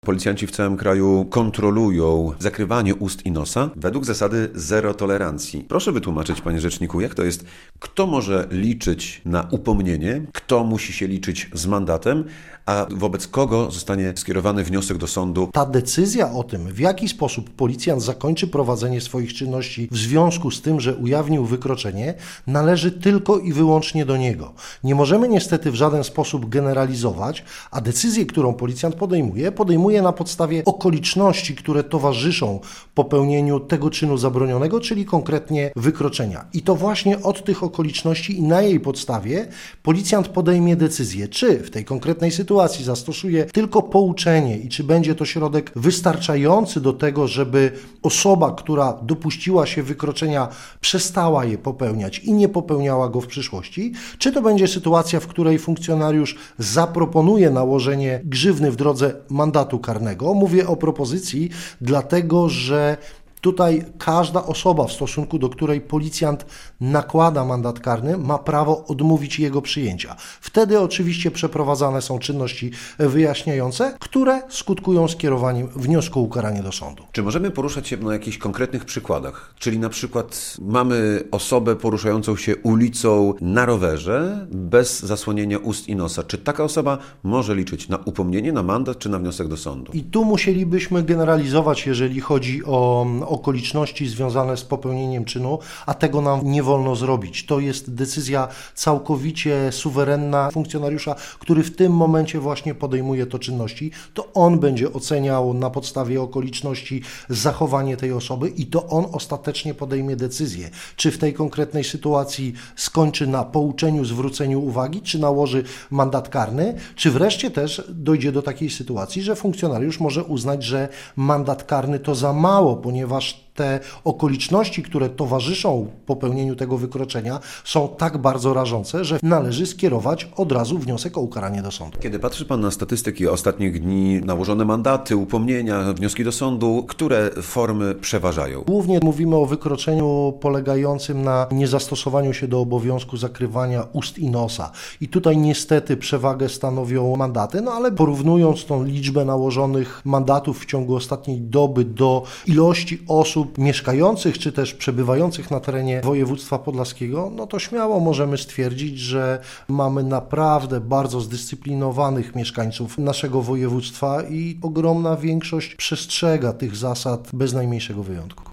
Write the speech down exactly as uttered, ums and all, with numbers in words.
Policjanci w całym kraju kontrolują zakrywanie ust i nosa według zasady zero tolerancji. Proszę wytłumaczyć, panie rzeczniku, jak to jest, kto może liczyć na upomnienie, kto musi się liczyć z mandatem, a wobec kogo zostanie skierowany wniosek do sądu? Ta decyzja o tym, w jaki sposób policjant zakończy prowadzenie swoich czynności w związku z tym, że ujawnił wykroczenie, należy tylko i wyłącznie do niego. Nie możemy niestety w żaden sposób generalizować, a decyzję, którą policjant podejmuje, podejmuje na podstawie okoliczności, które towarzyszą popełnieniu tego czynu zabronionego, czyli konkretnie wykroczenia. I to właśnie od tych okoliczności i na jej podstawie policjant podejmie decyzję, czy w tej konkretnej sytuacji zastosuje tylko pouczenie i czy będzie to środek wystarczający do tego, żeby osoba, która dopuściła się wykroczenia, przestała je popełniać i nie popełniała go w przyszłości, czy to będzie sytuacja, w której funkcjonariusz zaproponuje nałożenie grzywny w drodze mandatu karnego. Mówię o propozycji, dlatego że tutaj każda osoba, w stosunku do której policjant nakłada mandat karny, ma prawo odmówić jego przyjęcia. Wtedy oczywiście przeprowadzane są czynności wyjaśniające, które skutkują skierowaniem wniosku o ukaranie do sądu. Czy możemy poruszać się na jakichś konkretnych przykładach? Czyli na przykład mamy osobę poruszającą się ulicą na rowerze bez zasłonienia ust i nosa. Czy taka osoba może liczyć na upomnienie, na mandat czy na wniosek do sądu? I tu musielibyśmy generalizować, jeżeli chodzi o okoliczności związane z popełnieniem czynu, a tego nam nie wolno zrobić. To jest decyzja całkowicie suwerenna funkcjonariusza, który w tym momencie właśnie podejmuje to czynności. To on będzie oceniał na podstawie okoliczności zachowanie tej osoby i to on ostatecznie podejmie decyzję, czy w tej konkretnej sytuacji skończy na pouczeniu, zwróceniu uwagi, czy nałoży mandat karny, czy wreszcie też dojdzie do takiej sytuacji, że funkcjonariusz może uznać, że mandat karny to za mało, ponieważ te okoliczności, które towarzyszą popełnieniu tego wykroczenia, są tak bardzo rażące, że należy skierować od razu wniosek o ukaranie do sądu. Kiedy patrzy pan na statystyki ostatnich dni, nałożone mandaty, upomnienia, wnioski do sądu, które formy przeważają? Głównie mówimy o wykroczeniu polegającym na niezastosowaniu się do obowiązku zakrywania ust i nosa. I tutaj niestety przewagę stanowią mandaty, no ale porównując tą liczbę nałożonych mandatów w ciągu ostatniej doby do ilości osób mieszkających czy też przebywających na terenie województwa podlaskiego, no to śmiało możemy stwierdzić, że mamy naprawdę bardzo zdyscyplinowanych mieszkańców naszego województwa i ogromna większość przestrzega tych zasad bez najmniejszego wyjątku.